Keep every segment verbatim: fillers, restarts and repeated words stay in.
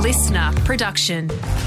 listener production.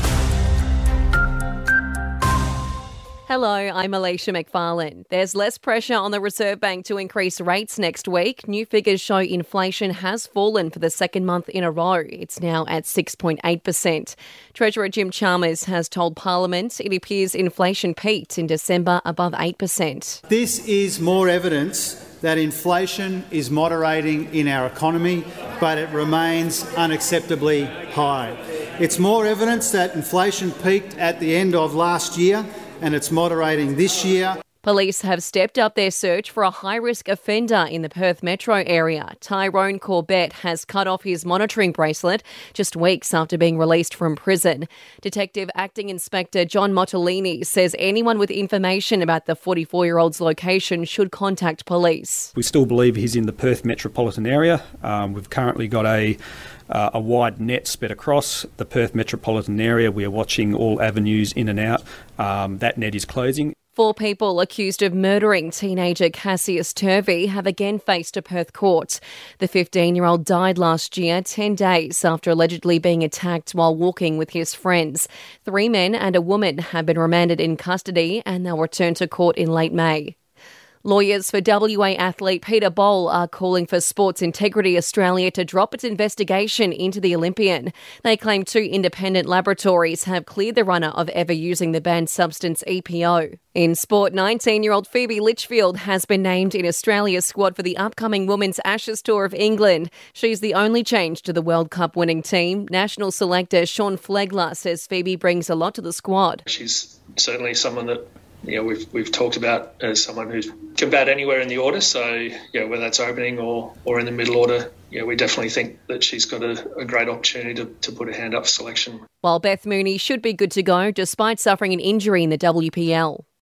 Hello, I'm Alicia McFarlane. There's less pressure on the Reserve Bank to increase rates next week. New figures show inflation has fallen for the second month in a row. It's now at six point eight percent. Treasurer Jim Chalmers has told Parliament it appears inflation peaked in December above eight percent. This is more evidence that inflation is moderating in our economy, but it remains unacceptably high. It's more evidence that inflation peaked at the end of last year, and it's moderating this year. Police have stepped up their search for a high-risk offender in the Perth metro area. Tyrone Corbett has cut off his monitoring bracelet just weeks after being released from prison. Detective Acting Inspector John Mottolini says anyone with information about the forty-four-year-old's location should contact police. We still believe he's in the Perth metropolitan area. Um, we've currently got a Uh, a wide net spread across the Perth metropolitan area. We are watching all avenues in and out. Um, that net is closing. Four people accused of murdering teenager Cassius Turvey have again faced a Perth court. The fifteen-year-old died last year, ten days after allegedly being attacked while walking with his friends. Three men and a woman have been remanded in custody and they'll return to court in late May. Lawyers for W A athlete Peter Bol are calling for Sports Integrity Australia to drop its investigation into the Olympian. They claim two independent laboratories have cleared the runner of ever using the banned substance E P O. In sport, nineteen-year-old Phoebe Litchfield has been named in Australia's squad for the upcoming Women's Ashes Tour of England. She's the only change to the World Cup winning team. National selector Sean Flegler says Phoebe brings a lot to the squad. She's certainly someone that You know, we've we've talked about as someone who can bat anywhere in the order. So, you know, whether that's opening or, or in the middle order, you know, we definitely think that she's got a, a great opportunity to, to put her hand up for selection. While Beth Mooney should be good to go despite suffering an injury in the W P L.